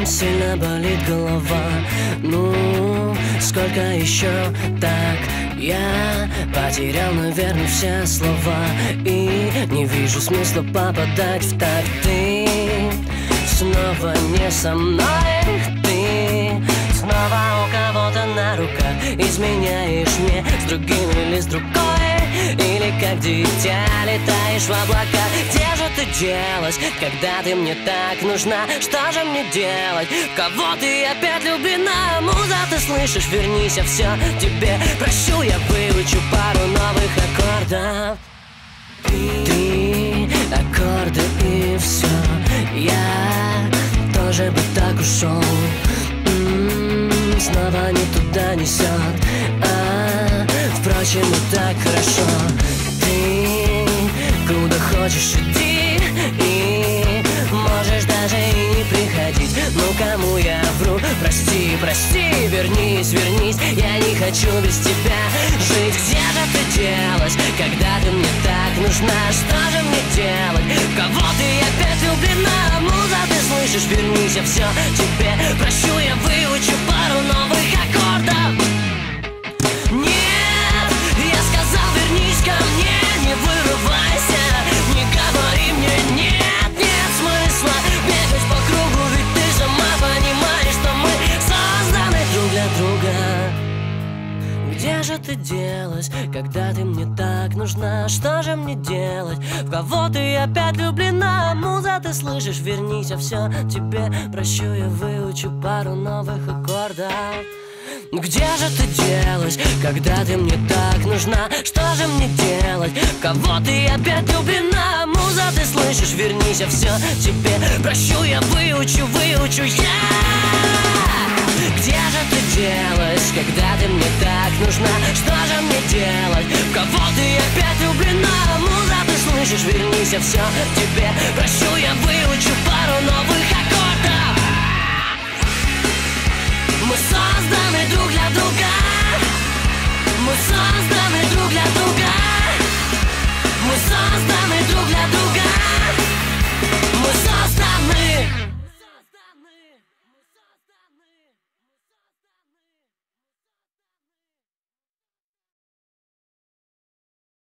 сильно болит голова. Ну, сколько еще так? Я потерял, наверное, все слова и не вижу смысла попадать в такт. Ты снова не со мной, ты снова у кого-то на руках. Изменяешь мне с другим или с другой, или как дитя летаешь в облаках. Где же ты делась, когда ты мне так нужна? Что же мне делать? В кого ты опять влюблена? Муза, ты слышишь? Вернись, я все тебе прощу. Я выучу пару новых аккордов. Ты аккорды и все. Я тоже бы так ушел. Снова не туда несет. Впрочем, и так хорошо. Ты куда хочешь иди, и можешь даже и не приходить. Ну кому я вру? Прости, прости, вернись, вернись. Я не хочу без тебя жить. Где же ты делась, когда ты мне так нужна? Что же мне делать? В кого ты опять влюблена? Муза, ты слышишь? Вернись, я все тебе прощу. Я выучу пару новых аккордов. Нет, я сказал, вернись ко мне, не вырывайся, не говори мне нет, нет смысла бегать по кругу, ведь ты сама понимаешь, что мы созданы друг для друга. Где же ты делась, когда ты мне так нужна? Что же мне делать? В кого ты опять влюблена? Муза, ты слышишь? Вернись, я все тебе прощу. Я выучу пару новых аккордов. Где же ты делась, когда ты мне так нужна? Что же мне делать? В кого ты опять влюблена? Муза, ты слышишь? Вернись, я все тебе прощу. Я выучу, выучу я. Где же ты делась, когда ты мне так нужна? Что же мне делать? В кого ты опять влюблена? Муза, ты слышишь? Вернись, я все тебе прощу. Я выучу пару новых аккордов. Мы созданы друг для друга. Мы созданы друг для друга. Мы созданы друг для друга. Мы созданы.